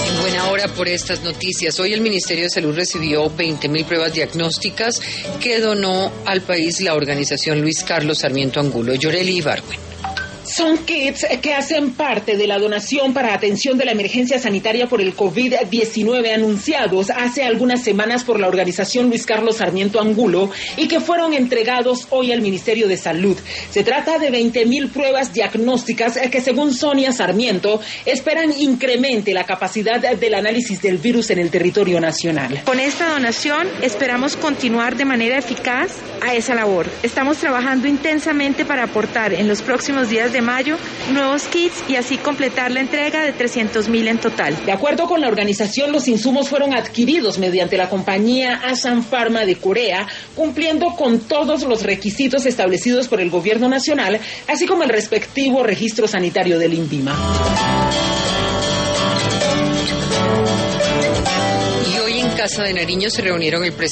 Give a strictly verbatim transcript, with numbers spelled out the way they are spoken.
En buena hora por estas noticias. Hoy el Ministerio de Salud recibió veinte mil pruebas diagnósticas que donó al país la organización Luis Carlos Sarmiento Angulo. Yoreli Ibargüen. Son kits que hacen parte de la donación para atención de la emergencia sanitaria por el COVID diecinueve anunciados hace algunas semanas por la organización Luis Carlos Sarmiento Angulo y que fueron entregados hoy al Ministerio de Salud. Se trata de veinte mil pruebas diagnósticas que, según Sonia Sarmiento, esperan incremente la capacidad del análisis del virus en el territorio nacional. Con esta donación esperamos continuar de manera eficaz a esa labor. Estamos trabajando intensamente para aportar en los próximos días de mayo nuevos kits y así completar la entrega de trescientos mil en total. De acuerdo con la organización, los insumos fueron adquiridos mediante la compañía Asan Pharma de Corea, cumpliendo con todos los requisitos establecidos por el gobierno nacional, así como el respectivo registro sanitario del INVIMA. Y hoy en Casa de Nariño se reunieron el presidente